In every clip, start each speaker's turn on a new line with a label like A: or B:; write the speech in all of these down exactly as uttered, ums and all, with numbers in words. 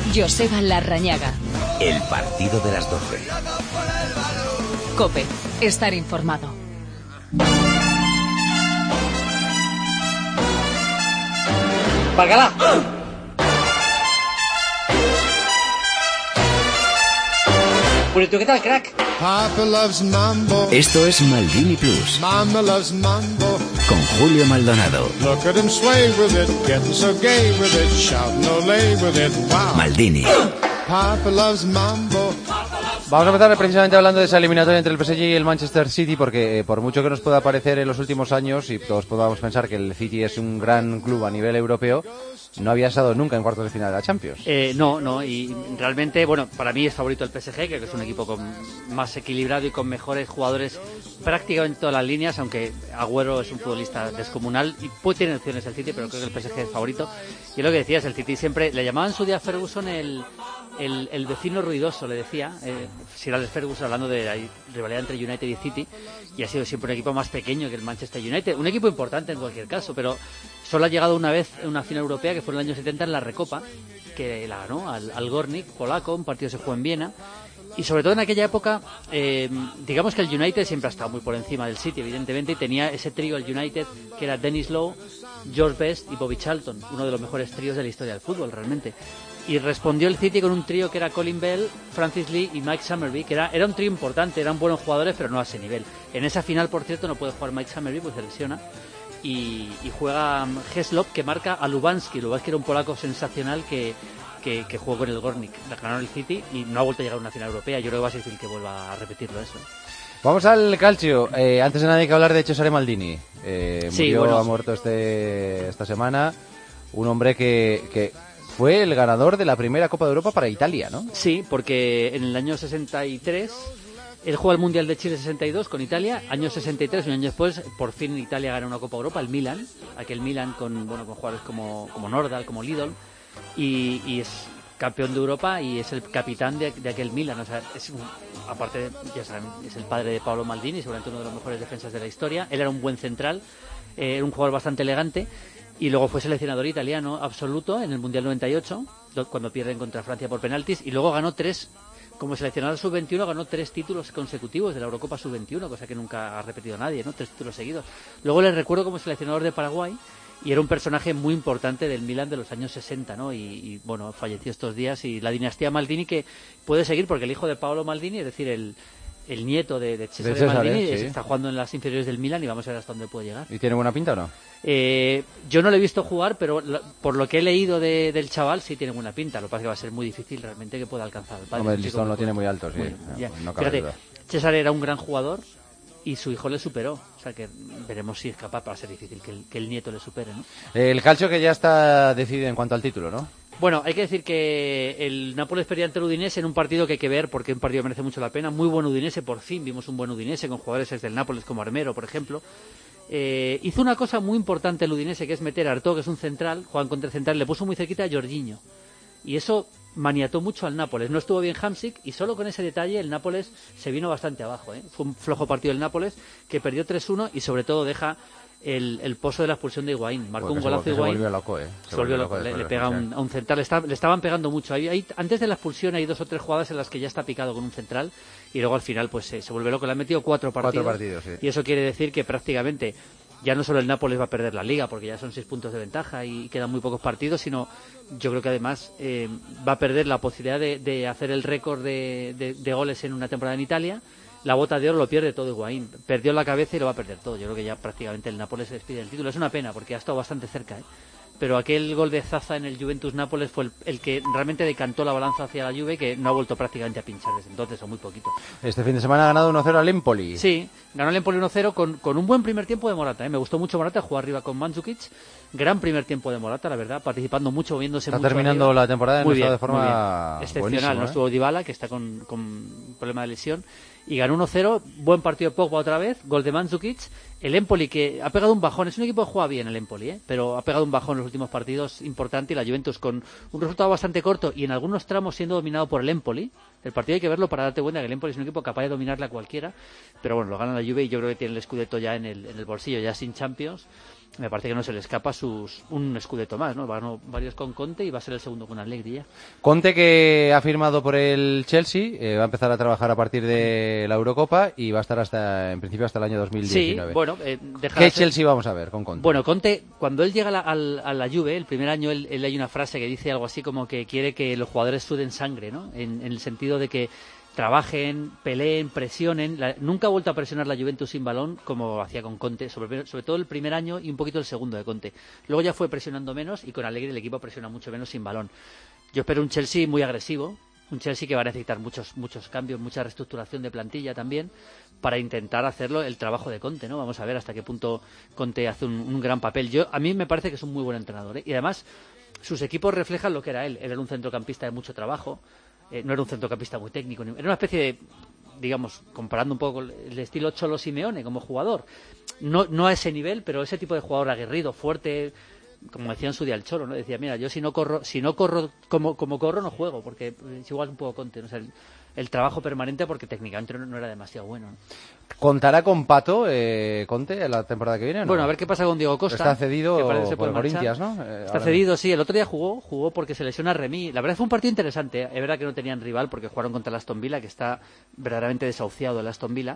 A: Joseba Larrañaga.
B: El partido de las doce.
A: COPE. Estar informado.
C: ¡Párgala! ¿Qué tal, crack?
D: Papa loves mambo.
B: Esto es Maldini Plus.
D: Mama loves mambo.
B: Con Julio Maldonado.
D: Look at him sway with it, getting so gay with it, shouting olé with it, wow.
B: Maldini.
D: Papa loves mambo.
E: Vamos a empezar precisamente hablando de esa eliminatoria entre el P S G y el Manchester City, porque eh, por mucho que nos pueda parecer en los últimos años, y todos podamos pensar que el City es un gran club a nivel europeo, no había estado nunca en cuartos de final de la Champions.
C: Eh, no, no, y realmente, bueno, para mí es favorito el P S G, que es un equipo con más equilibrado y con mejores jugadores prácticamente en todas las líneas, aunque Agüero es un futbolista descomunal y puede tener opciones el City, pero creo que el P S G es favorito. Y lo que decías, el City siempre, le llamaban en su día a Ferguson el, el, el vecino ruidoso, le decía, eh, Sir Alex Ferguson, hablando de la rivalidad entre United y City, y ha sido siempre un equipo más pequeño que el Manchester United, un equipo importante en cualquier caso, pero solo ha llegado una vez en una final europea, que fue en el año setenta en la Recopa, que la ganó al, al Gornik polaco, un partido se jugó en Viena, y sobre todo en aquella época, eh, digamos que el United siempre ha estado muy por encima del City, evidentemente, y tenía ese trío, el United, que era Dennis Law, George Best y Bobby Charlton, uno de los mejores tríos de la historia del fútbol, realmente. Y respondió el City con un trío que era Colin Bell, Francis Lee y Mike Summerby, que era, era un trío importante, eran buenos jugadores, pero no a ese nivel. En esa final, por cierto, no puede jugar Mike Summerby, pues se lesiona. Y, y juega Heslop, que marca a Lubansky. Lubansky era un polaco sensacional que, que, que jugó con el Gornik. La ganaron el City y no ha vuelto a llegar a una final europea. Yo creo que va a ser difícil que vuelva a repetirlo eso.
E: Vamos al calcio. Eh, antes de nada hay que hablar de Cesare Maldini. Eh,
C: sí,
E: murió,
C: bueno.
E: ha muerto este, esta semana. Un hombre que, que fue el ganador de la primera Copa de Europa para Italia, ¿no?
C: Sí, porque en el año sesenta y tres... Él juega el Mundial de Chile sesenta y dos con Italia, año sesenta y tres, un año después, por fin Italia gana una Copa Europa, el Milan, aquel Milan con bueno con jugadores como, como Nordal, como Lidl, y, y es campeón de Europa y es el capitán de, de aquel Milan, o sea, es un, aparte, ya saben, es el padre de Paolo Maldini, seguramente uno de los mejores defensas de la historia, él era un buen central, eh, era un jugador bastante elegante, y luego fue seleccionador italiano absoluto en el Mundial noventa y ocho, cuando pierden contra Francia por penaltis, y luego ganó tres. Como seleccionador sub veintiuno ganó tres títulos consecutivos de la Eurocopa sub veintiuno, cosa que nunca ha repetido nadie, ¿no? Tres títulos seguidos. Luego les recuerdo como seleccionador de Paraguay y era un personaje muy importante del Milan de los años sesenta, ¿no? Y, y bueno, falleció estos días y la dinastía Maldini que puede seguir porque el hijo de Paolo Maldini, es decir, el, el nieto de, de Cesare, de Cesare Maldini, sí. Está jugando en las inferiores del Milan y vamos a ver hasta dónde puede llegar.
E: ¿Y tiene buena pinta o no?
C: Eh, yo no le he visto jugar, pero lo, por lo que he leído de, del chaval sí tiene buena pinta. Lo que pasa es que va a ser muy difícil realmente que pueda alcanzar el padre.
E: Hombre, el listón lo tiene muy alto, sí. Muy,
C: ya.
E: No cabe
C: Fíjate,
E: duda.
C: César era un gran jugador y su hijo le superó. O sea que veremos si es capaz, para ser difícil que el, que el nieto le supere, ¿no?
E: El calcio que ya está decidido en cuanto al título, ¿no?
C: Bueno, hay que decir que el Nápoles perdía ante el Udinese en un partido que hay que ver porque un partido merece mucho la pena. Muy buen Udinese, por fin vimos un buen Udinese con jugadores desde el Nápoles como Armero, por ejemplo. Eh, hizo una cosa muy importante el Udinese, que es meter a Artaud, que es un central, Juan contra el central, le puso muy cerquita a Jorginho. Y eso maniató mucho al Nápoles. No estuvo bien Hamsik y solo con ese detalle el Nápoles se vino bastante abajo, ¿eh? Fue un flojo partido del Nápoles que perdió tres uno y sobre todo deja el, el pozo de la expulsión de Higuaín. Marcó un golazo de Higuaín.
E: Se volvió loco, ¿eh?
C: Se, se volvió loco. loco le, le pega un, a un central. Le, está, le estaban pegando mucho. Hay, hay, antes de la expulsión hay dos o tres jugadas en las que ya está picado con un central y luego al final pues se, se vuelve loco. Le han metido cuatro partidos.
E: Cuatro partidos, sí.
C: Y eso quiere decir que prácticamente ya no solo el Nápoles va a perder la Liga, porque ya son seis puntos de ventaja y quedan muy pocos partidos, sino yo creo que además eh, va a perder la posibilidad de, de hacer el récord de, de, de goles en una temporada en Italia. La bota de oro lo pierde todo Higuaín. Perdió la cabeza y lo va a perder todo. Yo creo que ya prácticamente el Nápoles se despide del título. Es una pena, porque ha estado bastante cerca, ¿eh? Pero aquel gol de Zaza en el Juventus-Nápoles fue el, el que realmente decantó la balanza hacia la Juve, que no ha vuelto prácticamente a pinchar desde entonces, o muy poquito.
E: Este fin de semana ha ganado uno cero al Empoli.
C: Sí, ganó el Empoli uno cero con, con un buen primer tiempo de Morata, ¿eh? Me gustó mucho Morata, jugó arriba con Mandzukic. Gran primer tiempo de Morata, la verdad, participando mucho, moviéndose
E: está
C: mucho.
E: Está terminando
C: arriba.
E: la temporada en
C: muy
E: un estado
C: bien,
E: de forma
C: excepcional. No
E: ¿eh?
C: estuvo Dybala, que está con, con problema de lesión. Y ganó uno cero, buen partido de Pogba otra vez, gol de Mandzukic. El Empoli, que ha pegado un bajón, es un equipo que juega bien el Empoli, ¿eh? Pero ha pegado un bajón en los últimos partidos importante, y la Juventus con un resultado bastante corto y en algunos tramos siendo dominado por el Empoli. El partido hay que verlo para darte cuenta que el Empoli es un equipo capaz de dominarle a cualquiera, pero bueno, lo gana la Juve y yo creo que tiene el Scudetto ya en el, en el bolsillo, ya sin Champions. me parece que no se le escapa sus un Scudetto más, ¿no? Ganó varios con Conte y va a ser el segundo con Allegri ya.
E: Conte, que ha firmado por el Chelsea, eh, va a empezar a trabajar a partir de la Eurocopa y va a estar hasta, en principio, hasta el año dos mil diecinueve.
C: Sí, bueno, eh, deja
E: ¿Qué
C: de ser...
E: Chelsea vamos a ver con Conte?
C: Bueno, Conte, cuando él llega a la, a la, a la Juve, el primer año, él, él hay una frase que dice algo así como que quiere que los jugadores suden sangre, ¿no? En, en el sentido de que trabajen, peleen, presionen. La, nunca ha vuelto a presionar la Juventus sin balón como hacía con Conte, sobre, sobre todo el primer año y un poquito el segundo de Conte. Luego ya fue presionando menos y con Allegri el equipo presiona mucho menos sin balón. Yo espero un Chelsea muy agresivo, un Chelsea que va a necesitar muchos muchos cambios, mucha reestructuración de plantilla también para intentar hacerlo el trabajo de Conte, ¿no? Vamos a ver hasta qué punto Conte hace un, un gran papel. Yo a mí me parece que es un muy buen entrenador, ¿eh? Y además sus equipos reflejan lo que era él. Era un centrocampista de mucho trabajo. Eh, no era un centrocampista muy técnico, era una especie de, digamos, comparando un poco el estilo Cholo Simeone como jugador, no, no a ese nivel, pero ese tipo de jugador aguerrido, fuerte, como decía en su día el Cholo, ¿no? Decía, mira, yo si no corro, si no corro como, como corro no juego, porque es igual un poco Conte, ¿no? O sea, el, el trabajo permanente porque técnicamente no, no era demasiado bueno, ¿no?
E: ¿Contará con Pato, eh, Conte, la temporada que viene, ¿no?
C: Bueno, a ver qué pasa con Diego Costa.
E: Está cedido
C: que parece que se
E: por
C: puede
E: Corinthians,
C: marchar.
E: ¿no? Eh,
C: Está
E: ahora
C: cedido, sí. El otro día jugó, jugó porque se lesiona Remy. La verdad fue un partido interesante. Es verdad que no tenían rival porque jugaron contra el Aston Villa, que está verdaderamente desahuciado el Aston Villa.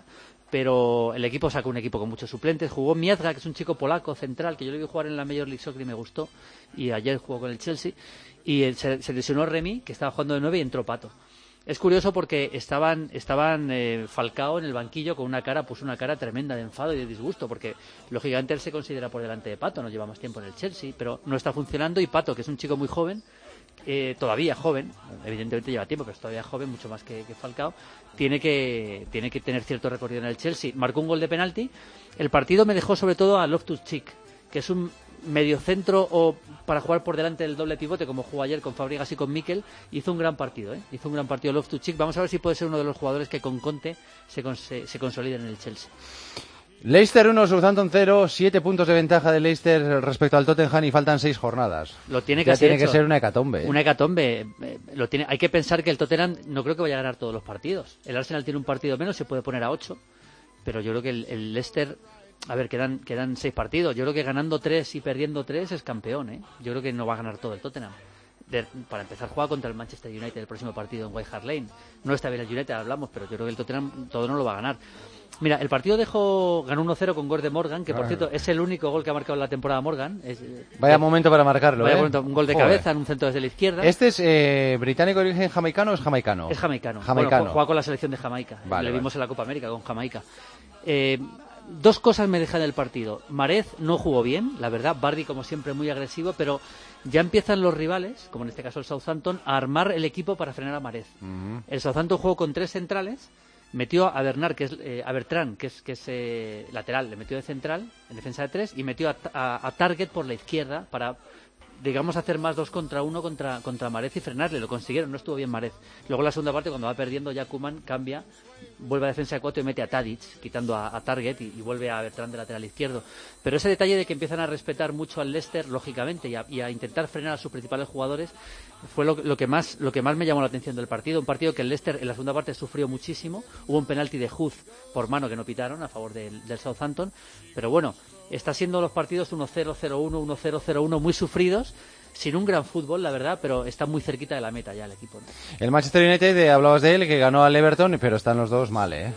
C: Pero el equipo sacó un equipo con muchos suplentes. Jugó Miazga, que es un chico polaco central, que yo le vi jugar en la Major League Soccer y me gustó. Y ayer jugó con el Chelsea. Y se, se lesionó Remy, que estaba jugando de nueve, y entró Pato. Es curioso porque estaban estaban eh, Falcao en el banquillo con una cara, pues una cara tremenda de enfado y de disgusto, porque lógicamente él se considera por delante de Pato, no lleva más tiempo en el Chelsea, pero no está funcionando, y Pato, que es un chico muy joven, eh, todavía joven, evidentemente lleva tiempo, pero es todavía joven, mucho más que, que Falcao, tiene que tiene que tener cierto recorrido en el Chelsea. Marcó un gol de penalti. El partido me dejó sobre todo a Loftus-Cheek, que es un mediocentro o para jugar por delante del doble pivote, como jugó ayer con Fabregas y con Mikel. Hizo un gran partido, ¿eh? Hizo un gran partido Loftus-Cheek. Vamos a ver si puede ser uno de los jugadores que con Conte se, con, se, se consoliden en el Chelsea.
E: Leicester uno, Southampton cero, siete puntos de ventaja de Leicester respecto al Tottenham y faltan seis jornadas.
C: Lo tiene que
E: ya tiene
C: hecho.
E: que ser una hecatombe.
C: Una hecatombe. Eh, lo tiene. Hay que pensar que el Tottenham no creo que vaya a ganar todos los partidos. El Arsenal tiene un partido menos, se puede poner a ocho, pero yo creo que el, el Leicester... A ver, quedan, quedan seis partidos. Yo creo que ganando tres y perdiendo tres es campeón, ¿eh? Yo creo que no va a ganar todo el Tottenham. De, para empezar, juega contra el Manchester United el próximo partido en White Hart Lane. No está bien el United, hablamos, pero yo creo que el Tottenham todo no lo va a ganar. Mira, el partido dejó, ganó uno cero con gol de Morgan, que por
E: ah.
C: cierto es el único gol que ha marcado en la temporada Morgan. Es,
E: vaya
C: es,
E: momento para marcarlo,
C: vaya
E: ¿eh?
C: momento, un gol de
E: Joder.
C: cabeza en un centro desde la izquierda.
E: ¿Este es eh, británico de origen jamaicano o es jamaicano?
C: Es jamaicano.
E: Jamaicano.
C: Bueno, juega con la selección de Jamaica.
E: Vale,
C: Le
E: vale.
C: vimos en la Copa América con Jamaica. Eh, dos cosas me dejan del partido. Marez no jugó bien, la verdad. Vardy, como siempre, muy agresivo, pero ya empiezan los rivales, como en este caso el Southampton, a armar el equipo para frenar a Marez.
E: Uh-huh.
C: El Southampton jugó con tres centrales, metió a Bernard, que es eh, a Bertrand, que es, que es eh, lateral, le metió de central, en defensa de tres, y metió a, a, a Target por la izquierda para, digamos, hacer más dos contra uno contra, contra Marez y frenarle. Lo consiguieron, no estuvo bien Marez. Luego en la segunda parte, cuando va perdiendo, ya Koeman cambia, vuelve a defensa de cuatro y mete a Tadic, quitando a, a Target, y, y vuelve a Bertrand de lateral izquierdo. Pero ese detalle de que empiezan a respetar mucho al Leicester, lógicamente, y a, y a intentar frenar a sus principales jugadores, fue lo, lo que más lo que más me llamó la atención del partido. Un partido que el Leicester en la segunda parte sufrió muchísimo. Hubo un penalti de Huth por mano que no pitaron a favor del, del Southampton. Pero bueno, está siendo los partidos uno cero, cero uno, uno cero, cero uno muy sufridos, sin un gran fútbol, la verdad, pero está muy cerquita de la meta ya el equipo, ¿no?
E: El Manchester United, eh, hablabas de él, que ganó al Everton, pero están los dos mal, ¿eh?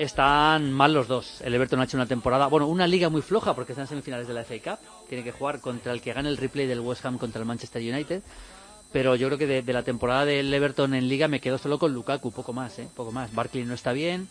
C: Están mal los dos. El Everton ha hecho una temporada, bueno, una liga muy floja porque están en semifinales de la F A Cup. Tiene que jugar contra el que gane el replay del West Ham contra el Manchester United. Pero yo creo que de, de la temporada del Everton en liga me quedo solo con Lukaku, poco más, ¿eh? Poco más. Barkley no está bien.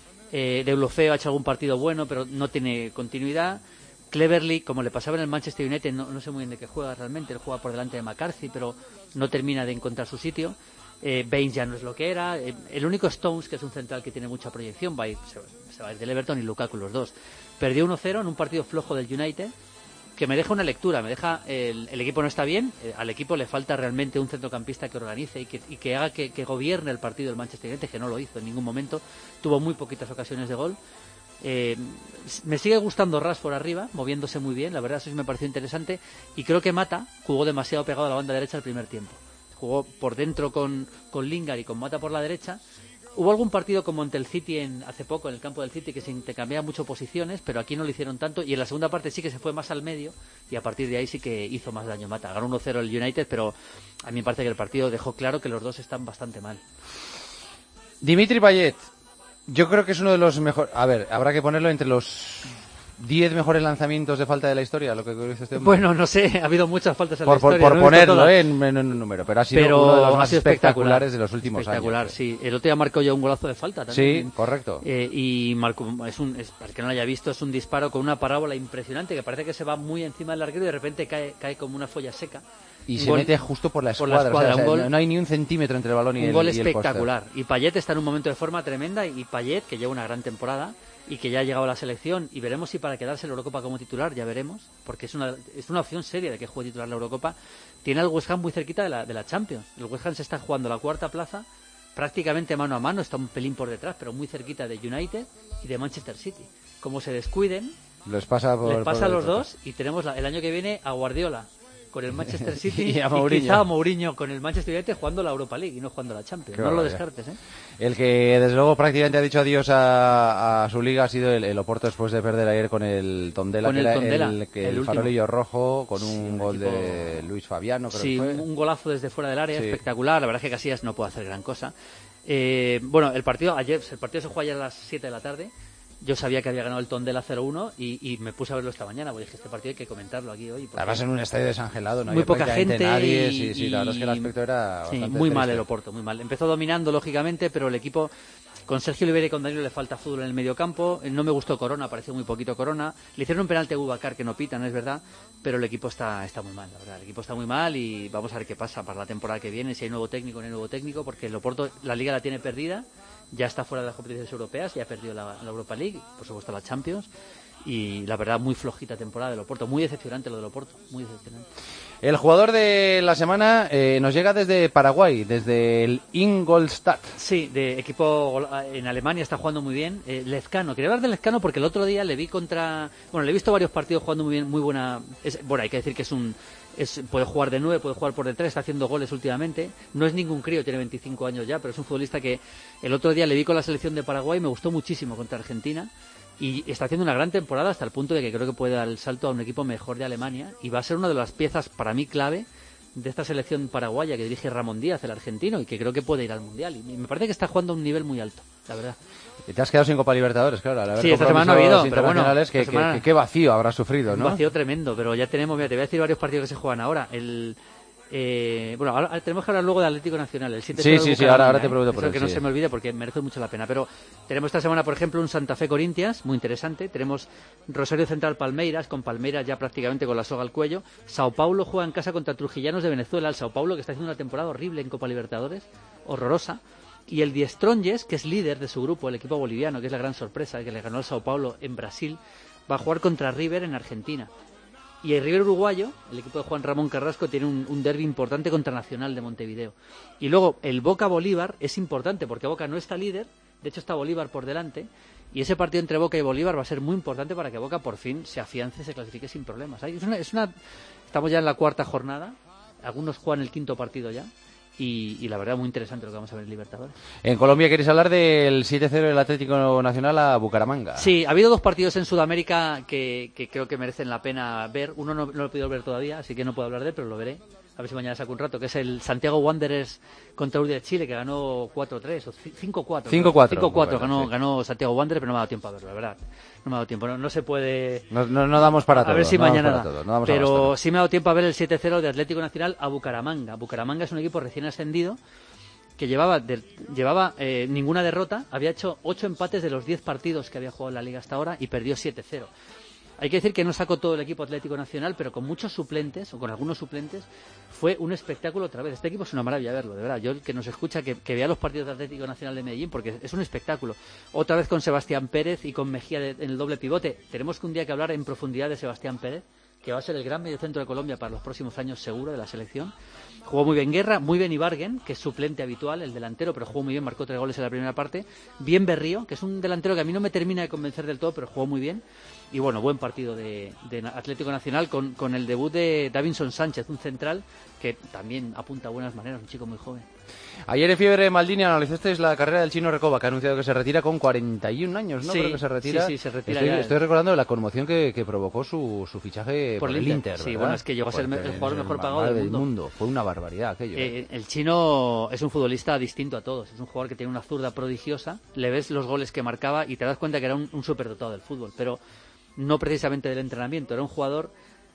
C: Eh, Deulofeu ha hecho algún partido bueno, pero no tiene continuidad. Cleverley, como le pasaba en el Manchester United, no, no sé muy bien de qué juega realmente. Él juega por delante de McCarthy, pero no termina de encontrar su sitio. Eh, Baines ya no es lo que era. Eh, el único Stones, que es un central que tiene mucha proyección, va a ir, se, se va a ir del Everton, y Lukaku, los dos. Perdió uno cero en un partido flojo del United, que me deja una lectura, me deja el, el equipo no está bien, eh, al equipo le falta realmente un centrocampista que organice y que, y que haga que, que gobierne el partido del Manchester United, que no lo hizo en ningún momento, tuvo muy poquitas ocasiones de gol. Eh, me sigue gustando Rashford arriba, moviéndose muy bien, la verdad eso sí me pareció interesante, y creo que Mata jugó demasiado pegado a la banda derecha el primer tiempo. Jugó por dentro con, con Lingard y con Mata por la derecha, Hubo algún partido como ante el City en, hace poco, en el campo del City, que se intercambiaban mucho posiciones, pero aquí no lo hicieron tanto, y en la segunda parte sí que se fue más al medio, y a partir de ahí sí que hizo más daño Mata. Ganó uno cero el United, pero a mí me parece que el partido dejó claro que los dos están bastante mal.
E: Dimitri Payet, yo creo que es uno de los mejores... A ver, habrá que ponerlo entre los diez mejores lanzamientos de falta de la historia, lo que dice este hombre.
C: Bueno, no sé, ha habido muchas faltas en
E: por,
C: la historia.
E: Por, por
C: no
E: ponerlo eh, en, en un número, pero ha sido
C: pero
E: uno de los más
C: espectacular
E: espectaculares de los últimos
C: espectacular,
E: años.
C: Espectacular, sí. El otro día marcó ya un golazo de falta también.
E: Sí, correcto.
C: Eh, y marcó, es un, es, para el que no lo haya visto, es un disparo con una parábola impresionante, que parece que se va muy encima del larguero y de repente cae, cae como una folla seca.
E: Y
C: un
E: se
C: gol,
E: mete justo por la escuadra,
C: por la escuadra
E: o sea,
C: un gol,
E: no hay ni un centímetro entre el balón y
C: un
E: el
C: Un gol
E: y el
C: espectacular. Y Payet está en un momento de forma tremenda, y Payet, que lleva una gran temporada y que ya ha llegado a la selección, y veremos si para quedarse en la Eurocopa como titular, ya veremos, porque es una, es una opción seria de que juegue titular en la Eurocopa. Tiene al West Ham muy cerquita de la, de la Champions. El West Ham se está jugando la cuarta plaza, prácticamente mano a mano, está un pelín por detrás, pero muy cerquita de United y de Manchester City. Como se descuiden,
E: les pasa, por,
C: les pasa
E: por
C: a los dos, y tenemos la, el año que viene a Guardiola con el Manchester City
E: y, a
C: y quizá a Mourinho con el Manchester United jugando la Europa League y no jugando la Champions.
E: Qué
C: no
E: vaya.
C: lo descartes, ¿eh?
E: El que desde luego prácticamente ha dicho adiós a, a su liga ha sido el, el Oporto después de perder ayer con el Tondela,
C: con
E: que
C: el,
E: era
C: Tondela,
E: el, que
C: el,
E: el farolillo rojo con un,
C: sí, un
E: gol
C: equipo...
E: de Luis Fabiano, creo
C: sí,
E: que fue.
C: un golazo desde fuera del área,
E: sí.
C: espectacular. La verdad es que Casillas no puede hacer gran cosa. Eh, bueno, el partido ayer, el partido se jugó ayer a las siete de la tarde. Yo sabía que había ganado el Tondela cero uno y, y me puse a verlo esta mañana, porque dije, este partido hay que comentarlo aquí hoy.
E: Además en un estadio desangelado, no
C: muy
E: había
C: poca
E: prácticamente
C: gente
E: nadie,
C: y,
E: sí, sí, la verdad es que el aspecto era
C: sí,
E: bastante
C: muy mal
E: triste.
C: el Oporto, muy mal. Empezó dominando, lógicamente, pero el equipo, con Sergio Oliveira y con Danilo le falta fútbol en el medio campo. No me gustó Corona, pareció muy poquito Corona. Le hicieron un penalti a Boubacar que no pitan, es verdad, pero el equipo está, está muy mal, la verdad. El equipo está muy mal y vamos a ver qué pasa para la temporada que viene, si hay nuevo técnico o no hay nuevo técnico, porque el Oporto la liga la tiene perdida, ya está fuera de las competiciones europeas, ya ha perdido la, la Europa League, por supuesto la Champions, y la verdad muy flojita temporada del Oporto, muy decepcionante lo del Oporto, muy decepcionante.
E: El jugador de la semana eh, nos llega desde Paraguay, desde el Ingolstadt.
C: Sí, de equipo en Alemania, está jugando muy bien. Eh, Lezcano, quería hablar de Lezcano porque el otro día le vi contra... Bueno, le he visto varios partidos jugando muy bien, muy buena... Es, bueno, hay que decir que es un... Es, puede jugar de nueve, puede jugar por detrás, está haciendo goles últimamente. No es ningún crío, tiene veinticinco años ya, pero es un futbolista que el otro día le vi con la selección de Paraguay, me gustó muchísimo contra Argentina. Y está haciendo una gran temporada hasta el punto de que creo que puede dar el salto a un equipo mejor de Alemania y va a ser una de las piezas para mí clave de esta selección paraguaya que dirige Ramón Díaz, el argentino, y que creo que puede ir al Mundial. Y me parece que está jugando a un nivel muy alto, la verdad.
E: Y te has quedado sin Copa Libertadores, claro, al haber
C: sí, esta semana no ha habido, pero bueno,
E: que, semana... que, que, que vacío habrá sufrido, ¿no?
C: Un vacío tremendo, pero ya tenemos, mira, te voy a decir varios partidos que se juegan ahora. El... Eh, bueno, ahora tenemos que hablar luego del Atlético Nacional, el siete cero.
E: Sí, sí, sí, ahora, ahora te pregunto
C: ¿eh?
E: por
C: Eso
E: él,
C: que no
E: sí.
C: se me olvide porque merece mucho la pena. Pero tenemos esta semana, por ejemplo, un Santa Fe Corinthians, muy interesante. Tenemos Rosario Central Palmeiras, con Palmeiras ya prácticamente con la soga al cuello. Sao Paulo juega en casa contra Trujillanos de Venezuela, el Sao Paulo que está haciendo una temporada horrible en Copa Libertadores, horrorosa. Y el Die Strongest, que es líder de su grupo, el equipo boliviano, que es la gran sorpresa, que le ganó al Sao Paulo en Brasil, va a jugar contra River en Argentina. Y el River uruguayo, el equipo de Juan Ramón Carrasco, tiene un, un derbi importante contra Nacional de Montevideo. Y luego el Boca Bolívar es importante porque Boca no está líder, de hecho está Bolívar por delante, y ese partido entre Boca y Bolívar va a ser muy importante para que Boca por fin se afiance y se clasifique sin problemas. Es una, es una, estamos ya en la cuarta jornada, algunos juegan el quinto partido ya. Y, y la verdad muy interesante lo que vamos a ver en Libertadores.
E: En Colombia queréis hablar del siete cero del Atlético Nacional a Bucaramanga.
C: Sí, ha habido dos partidos en Sudamérica que, que creo que merecen la pena ver. Uno no, no lo he podido ver todavía, así que no puedo hablar de él, pero lo veré. A ver si mañana saco un rato, que es el Santiago Wanderers contra U de Chile, que ganó cuatro tres o cinco cuatro.
E: cinco cuatro.
C: cinco cuatro
E: bueno,
C: ganó,
E: sí.
C: ganó Santiago Wanderers, pero no me ha dado tiempo a verlo, la verdad. No me ha dado tiempo, no, no se puede...
E: No, no, no damos para todo.
C: A ver si
E: no
C: mañana da.
E: todo, no
C: pero sí me ha dado tiempo a ver el siete cero de Atlético Nacional a Bucaramanga. Bucaramanga es un equipo recién ascendido que llevaba de, llevaba eh, ninguna derrota, había hecho ocho empates de los diez partidos que había jugado en la liga hasta ahora y perdió siete cero. Hay que decir que no sacó todo el equipo Atlético Nacional, pero con muchos suplentes, o con algunos suplentes, fue un espectáculo otra vez. Este equipo es una maravilla verlo, de verdad. Yo, el que nos escucha, que, que vea los partidos de Atlético Nacional de Medellín, porque es un espectáculo. Otra vez con Sebastián Pérez y con Mejía de, en el doble pivote. Tenemos que un día que hablar en profundidad de Sebastián Pérez, que va a ser el gran mediocentro de Colombia para los próximos años seguro de la selección. Jugó muy bien Guerra, muy bien Ibargüen, que es suplente habitual, el delantero, pero jugó muy bien, marcó tres goles en la primera parte. Bien Berrío, que es un delantero que a mí no me termina de convencer del todo, pero jugó muy bien. Y bueno, buen partido de, de Atlético Nacional con, con el debut de Davinson Sánchez, un central que también apunta a buenas maneras, un chico muy joven.
E: Ayer en Fiebre Maldini analizasteis la carrera del chino Recoba, que ha anunciado que se retira con cuarenta y un años, ¿no?
C: Sí,
E: Creo que se retira.
C: sí, sí, se retira
E: Estoy,
C: ya.
E: estoy recordando la conmoción que, que provocó su, su fichaje por,
C: Por
E: el
C: el
E: Inter.
C: Inter, sí,
E: ¿verdad?
C: bueno, es que llegó a ser el
E: Porque
C: jugador
E: es
C: mejor
E: el
C: pagado
E: mal
C: del mundo.
E: Fue una barbaridad aquello. ¿eh?
C: Eh, el chino es un futbolista distinto a todos. Es un jugador que tiene una zurda prodigiosa. Le ves los goles que marcaba y te das cuenta que era un, un superdotado del fútbol. Pero no precisamente del entrenamiento. Era un jugador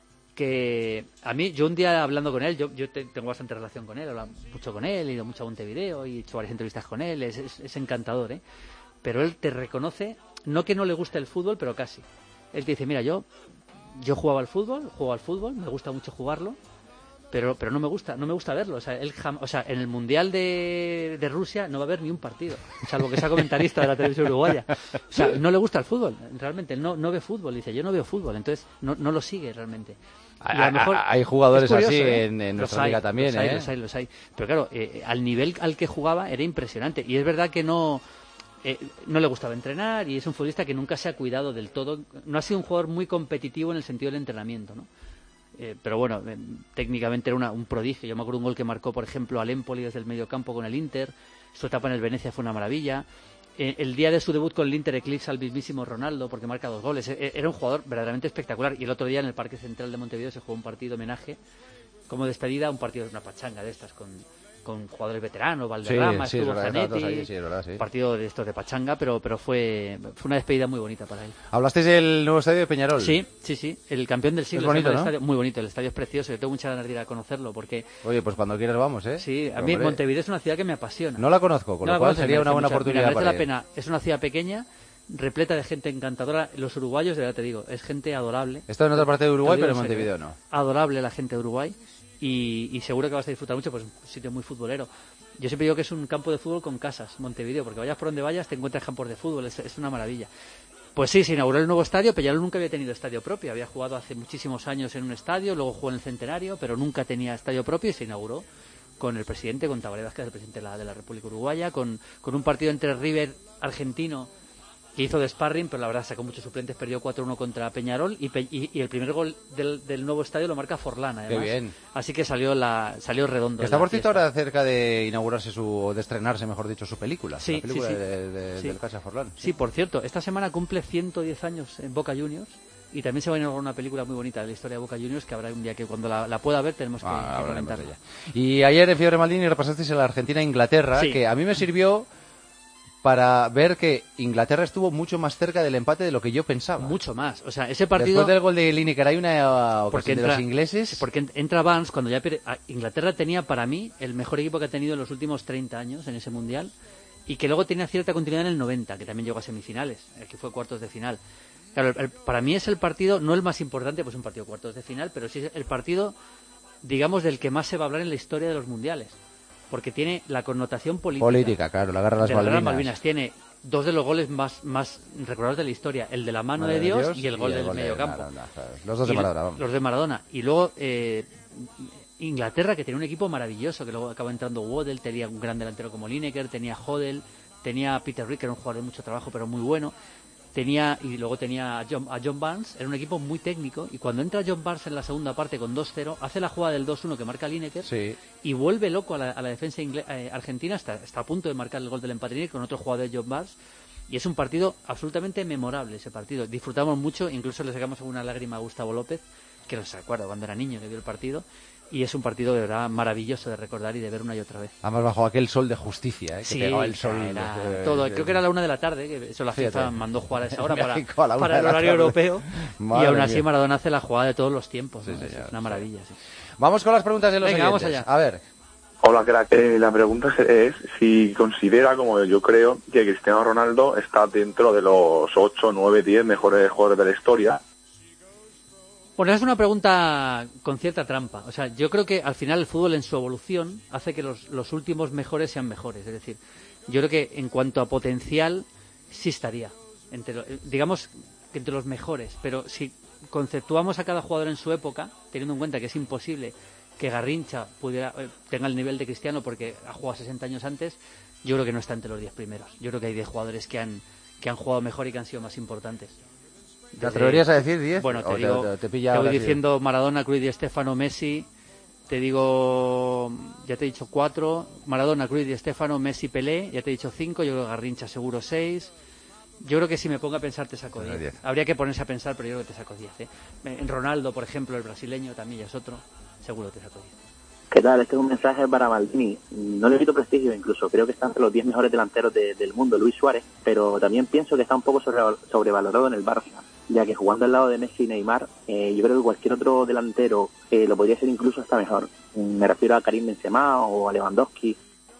C: que a mí, yo un día hablando con él, yo, yo te, tengo bastante relación con él, hablo mucho con él, he ido mucho a Montevideo y he hecho varias entrevistas con él, es, es, es encantador, ¿eh? Pero él te reconoce, no que no le guste el fútbol, pero casi. Él te dice, mira, yo yo jugaba al fútbol, juego al fútbol, me gusta mucho jugarlo, pero pero no me gusta, no me gusta verlo. O sea, él jam- o sea, en el Mundial de, de Rusia no va a haber ni un partido, salvo que sea comentarista de la televisión uruguaya. O sea, no le gusta el fútbol, realmente, él no, no ve fútbol, dice, yo no veo fútbol, entonces no, no lo sigue realmente. Y a lo mejor
E: hay jugadores
C: es curioso,
E: así
C: ¿eh?
E: en, en
C: Los
E: nuestra
C: hay,
E: liga también,
C: los hay,
E: ¿eh?
C: los hay, los hay. Pero claro, eh, al nivel al que jugaba era impresionante. Y es verdad que no, eh, no le gustaba entrenar y es un futbolista que nunca se ha cuidado del todo. No ha sido un jugador muy competitivo en el sentido del entrenamiento, ¿no? Eh, pero bueno, eh, técnicamente era una, un prodigio. Yo me acuerdo un gol que marcó, por ejemplo, al Empoli desde el medio campo con el Inter. Su etapa en el Venecia fue una maravilla. Eh, el día de su debut con el Inter eclipsa al mismísimo Ronaldo porque marca dos goles. Eh, era un jugador verdaderamente espectacular. Y el otro día en el Parque Central de Montevideo se jugó un partido homenaje, como despedida, un partido de una pachanga de estas con, con jugadores veteranos, Valderrama,
E: Sí, sí,
C: estuvo
E: es verdad,
C: Zanetti,
E: ahí, sí, es verdad, sí.
C: un partido de estos de pachanga, pero pero fue fue una despedida muy bonita para él.
E: ¿Hablasteis del nuevo estadio de Peñarol?
C: Sí, sí, sí, el campeón del siglo.
E: Es bonito,
C: se llama el
E: ¿no?
C: estadio, muy bonito, el estadio es precioso, yo tengo muchas ganas de ir a conocerlo porque
E: Oye, pues cuando quieras vamos, ¿eh?
C: sí, a
E: Hombre,
C: mí Montevideo es una ciudad que me apasiona.
E: No la conozco, con
C: No
E: lo
C: la
E: cual
C: conoces,
E: sería
C: merece
E: una buena
C: mucha-
E: oportunidad
C: mira, merece
E: para
C: la
E: ir.
C: pena. Es una ciudad pequeña, repleta de gente encantadora. Los uruguayos, de verdad te digo, es gente adorable.
E: He estado en otra parte de Uruguay,
C: Te lo
E: pero en
C: digo serio,
E: Montevideo no.
C: Adorable la gente de Uruguay y, y seguro que vas a disfrutar mucho, pues es un sitio muy futbolero. Yo siempre digo que es un campo de fútbol con casas, Montevideo, porque vayas por donde vayas te encuentras campos de fútbol, es, es una maravilla. Pues sí, se inauguró el nuevo estadio. Peñarol nunca había tenido estadio propio, había jugado hace muchísimos años en un estadio, luego jugó en el Centenario, pero nunca tenía estadio propio y se inauguró con el presidente, con Tabaré Vázquez, el presidente de la, de la República Uruguaya, con, con un partido entre River argentino que hizo de sparring, pero la verdad sacó muchos suplentes, perdió cuatro uno contra Peñarol y, Pe- y, y el primer gol del, del nuevo estadio lo marca Forlán, además.
E: Qué bien.
C: Así que salió la salió redondo.
E: Está
C: la
E: por cierto
C: fiesta.
E: ahora cerca de inaugurarse su, o de estrenarse, mejor dicho, su película.
C: Sí,
E: la película
C: sí, sí.
E: de, de-
C: Sí.
E: del Casa Forlán.
C: Sí, por cierto, esta semana cumple ciento diez años en Boca Juniors y también se va a inaugurar una película muy bonita de la historia de Boca Juniors que habrá un día que cuando la, la pueda ver tenemos que,
E: Ah,
C: que
E: hablaremos de
C: comentarla.
E: ella. Y ayer en Fiebre Maldini repasasteis en la Argentina-Inglaterra,
C: Sí.
E: que a mí me sirvió para ver que Inglaterra estuvo mucho más cerca del empate de lo que yo pensaba.
C: Mucho más. O sea, ese partido...
E: Después del gol de Lineker hay una ocasión
C: porque
E: de
C: entra,
E: los ingleses.
C: porque entra Barnes cuando ya pierde- a- Inglaterra tenía para mí el mejor equipo que ha tenido en los últimos treinta años en ese mundial y que luego tenía cierta continuidad en el noventa, que también llegó a semifinales, eh, que fue cuartos de final. Claro, el- el- para mí es el partido, no el más importante, pues un partido cuartos de final, pero sí es el partido, digamos, del que más se va a hablar en la historia de los mundiales, porque tiene la connotación política.
E: Política, claro, la guerra de las
C: de la guerra de
E: Malvinas.
C: Malvinas. Tiene dos de los goles más, más recordados de la historia, el de la mano
E: Madre
C: de Dios, y el gol del
E: de
C: medio campo.
E: Maradona, claro. Los dos de
C: Y
E: Maradona, vamos.
C: Los de Maradona. Y luego eh, Inglaterra, que tenía un equipo maravilloso, que luego acabó entrando Waddell, tenía un gran delantero como Lineker, tenía Hodel, tenía a Peter Rick, que era un jugador de mucho trabajo, pero muy bueno. Tenía, y luego tenía a John, a John Barnes, era un equipo muy técnico, y cuando entra John Barnes en la segunda parte con dos cero, hace la jugada del dos uno que marca Lineker,
E: Sí.
C: y vuelve loco a la, a la defensa ingle- eh, argentina, está, está a punto de marcar el gol del empate Lineker con otro jugador de John Barnes, y es un partido absolutamente memorable ese partido. Disfrutamos mucho, incluso le sacamos una lágrima a Gustavo López, que no se acuerda cuando era niño que vio el partido, y es un partido de verdad maravilloso de recordar y de ver una y otra vez.
E: Además bajo aquel sol de justicia, ¿eh? Que
C: Sí,
E: pegaba el sol.
C: era
E: eh,
C: todo.
E: eh,
C: Creo que era la una de la tarde, que eso la FIFA
E: Fíjate.
C: mandó jugar a esa hora para,
E: México a la una
C: para
E: de
C: el
E: la
C: horario
E: tarde.
C: europeo,
E: Madre
C: y aún así
E: mía.
C: Maradona hace la jugada de todos los tiempos.
E: Sí,
C: ¿no? Es
E: señor.
C: una maravilla, sí.
E: Vamos con las preguntas de los
C: Venga, vamos
E: oyentes.
C: allá.
E: A ver.
F: Hola, crack. Eh, la pregunta es, es si considera, como yo creo, que Cristiano Ronaldo está dentro de los ocho, nueve, diez mejores jugadores de la historia.
C: Bueno, es una pregunta con cierta trampa. O sea, yo creo que al final el fútbol en su evolución hace que los, los últimos mejores sean mejores. Es decir, yo creo que en cuanto a potencial sí estaría. Entre lo- eh, digamos que entre los mejores. Pero si conceptuamos a cada jugador en su época, teniendo en cuenta que es imposible que Garrincha pudiera eh, tenga el nivel de Cristiano porque ha jugado sesenta años antes, yo creo que no está entre los diez primeros. Yo creo que hay diez jugadores que han, que han jugado mejor y que han sido más importantes.
E: ¿Te atreverías a decir diez?
C: Bueno,
E: ¿O
C: te, digo,
E: te, te pilla
C: te
E: ahora
C: voy
E: sí?
C: diciendo Maradona, Cruyff, Di Stéfano, Messi, te digo, ya te he dicho cuatro, Maradona, Cruyff, Di Stéfano, Messi, Pelé, ya te he dicho cinco, yo creo que Garrincha seguro seis. Yo creo que si me pongo a pensar te saco diez. Habría que ponerse a pensar, pero yo creo que te saco diez. ¿eh? En Ronaldo, por ejemplo, el brasileño también ya es otro, seguro te saco diez.
G: ¿Qué tal? Este es un mensaje para Maldini. No le quito prestigio incluso, creo que está entre los diez mejores delanteros de, del mundo, Luis Suárez, pero también pienso que está un poco sobre, sobrevalorado en el Barça, ya que jugando al lado de Messi y Neymar, eh, yo creo que cualquier otro delantero eh, lo podría ser incluso hasta mejor. Me refiero a Karim Benzema o a Lewandowski.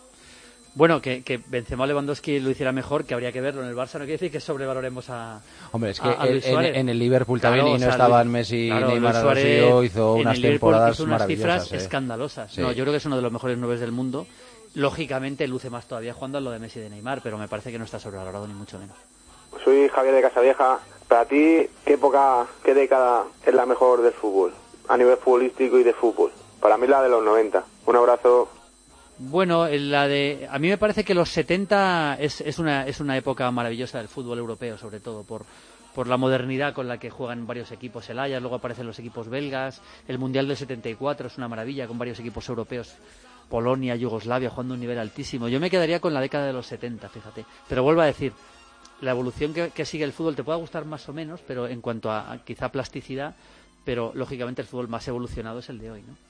C: Bueno, que, que Benzema o Lewandowski lo hiciera mejor, que habría que verlo en el Barça, no quiere decir que sobrevaloremos a
E: Hombre, es que
C: a, a Luis
E: en,
C: Suárez.
E: en el Liverpool también,
C: claro,
E: y no
C: o sea,
E: estaban
C: Luis,
E: Messi y
C: claro,
E: Neymar,
C: Luis Suárez
E: Arrocío, hizo
C: en
E: unas
C: el Liverpool
E: temporadas
C: hizo unas
E: maravillosas.
C: cifras
E: eh.
C: escandalosas.
E: Sí.
C: No, yo creo que es uno de los mejores nueve del mundo. Lógicamente luce más todavía jugando a lo de Messi y de Neymar, pero me parece que no está sobrevalorado ni mucho menos.
H: Soy Javier de Casavieja. Para ti, ¿qué época, qué década es la mejor del fútbol? A nivel futbolístico y de fútbol. Para mí la de los noventa. Un abrazo.
C: Bueno, la de a mí me parece que los setenta es, es una es una época maravillosa del fútbol europeo, sobre todo por por la modernidad con la que juegan varios equipos, el Ajax, luego aparecen los equipos belgas, el Mundial del setenta y cuatro es una maravilla con varios equipos europeos, Polonia, Yugoslavia jugando a un nivel altísimo. Yo me quedaría con la década de los setenta, fíjate. Pero vuelvo a decir, la evolución que, que sigue el fútbol te puede gustar más o menos, pero en cuanto a, a quizá plasticidad, pero lógicamente el fútbol más evolucionado es el de hoy, ¿no?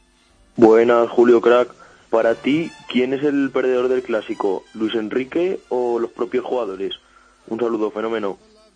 I: Buenas, Julio Crack. Para ti, ¿quién es el perdedor del clásico? ¿Luis Enrique o los propios jugadores? Un saludo, fenómeno.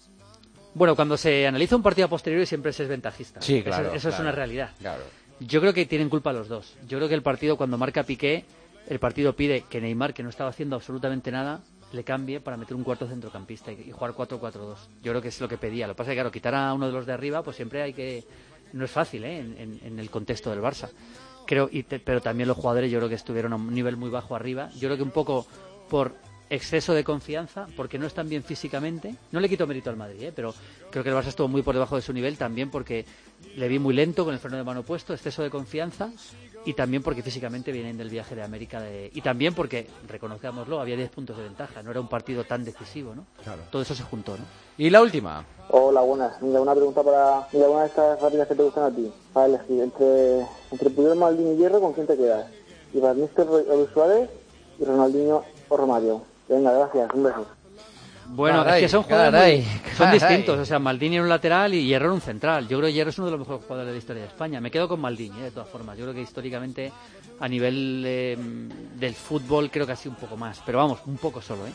C: Bueno, cuando se analiza un partido a posteriori siempre se es ventajista.
E: Sí, claro.
C: Eso, eso
E: claro,
C: es una realidad.
E: Claro.
C: Yo creo que tienen culpa los dos. Yo creo que el partido, cuando marca Piqué, el partido pide que Neymar, que no estaba haciendo absolutamente nada, le cambie para meter un cuarto centrocampista y, y jugar cuatro cuatro dos. Yo creo que es lo que pedía. Lo que pasa es que, claro, quitar a uno de los de arriba, pues siempre hay que... No es fácil, ¿eh? En, en, en el contexto del Barça. Creo, y te, pero también los jugadores yo creo que estuvieron a un nivel muy bajo arriba. Yo creo que un poco por exceso de confianza, porque no están bien físicamente. No le quito mérito al Madrid, ¿eh? Pero creo que el Barça estuvo muy por debajo de su nivel también porque le vi muy lento con el freno de mano puesto, exceso de confianza y también porque físicamente vienen del viaje de América de, y también porque, reconozcámoslo, había diez puntos de ventaja, no era un partido tan decisivo, ¿no?
E: Claro.
C: Todo eso se juntó, ¿no?
E: Y la última.
J: Hola, buenas. Mira, una pregunta para... Mira, una de estas rápidas que te gustan a ti. Para elegir entre, entre Puyol, Maldini y Hierro, ¿con quién te quedas? Y para Mister Luis Suárez y Ronaldinho o Romario. Venga, gracias. Un beso.
C: Bueno,
E: caray,
C: es que son jugadores
E: caray,
C: muy, son
E: caray.
C: distintos, o sea, Maldini era un lateral y Hierro era un central. Yo creo que Hierro es uno de los mejores jugadores de la historia de España. Me quedo con Maldini, ¿eh? De todas formas. Yo creo que históricamente a nivel eh, del fútbol creo que ha sido un poco más, pero vamos, un poco solo, ¿eh?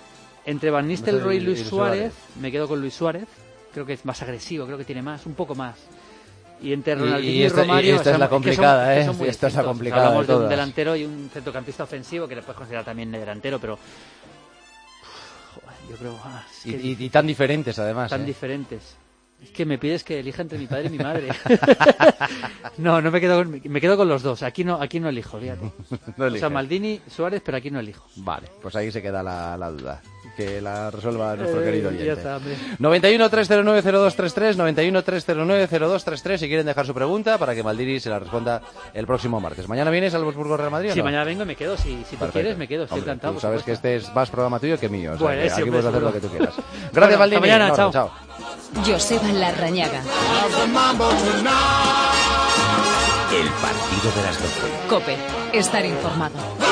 C: Entre Van Nistelrooy y Luis Suárez, me quedo con Luis Suárez. Creo que es más agresivo, creo que tiene más, un poco más. Y entre Ronaldinho y,
E: y, esta,
C: Romario...
E: y esta
C: o sea,
E: es la complicada,
C: que son,
E: ¿eh?
C: que son muy
E: Esta es la
C: distintos.
E: complicada
C: Hablamos
E: de
C: de un
E: todas.
C: delantero y un centrocampista ofensivo, que le puedes considerar también de delantero, pero... Uf, joder, yo creo... Ah, es
E: Y,
C: que
E: y, y tan diferentes, además.
C: tan
E: ¿eh?
C: diferentes. Es que me pides que elija entre mi padre y mi madre. no, no me quedo con, me quedo con los dos. Aquí no, aquí no elijo, fíjate.
E: No
C: O sea,
E: eliges.
C: Maldini, Suárez, pero aquí no elijo.
E: Vale, pues ahí se queda la, la duda. Que la resuelva nuestro
C: Eh,
E: querido
C: ya
E: oyente.
C: está, hombre.
E: noventa y uno, tres cero nueve, cero dos treinta y tres, noventa y uno, tres cero nueve, cero dos treinta y tres si quieren dejar su pregunta para que Maldini se la responda el próximo martes. ¿Mañana vienes al Wolfsburgo Real Madrid o
C: Si
E: no?
C: mañana vengo me quedo. Si, si tú
E: Perfecto.
C: quieres, me quedo. Estoy
E: Hombre,
C: encantado.
E: tú
C: por
E: sabes que
C: supuesto.
E: este es más programa tuyo que mío. O sea,
C: Bueno,
E: que
C: sí,
E: aquí
C: hombre,
E: puedes hacer
C: seguro.
E: lo que tú quieras. Gracias,
C: Bueno,
E: Maldini.
C: hasta mañana,
E: Un abrazo,
C: chao.
A: Joseba Larrañaga.
B: El partido de las doce.
A: Cope, estar informado.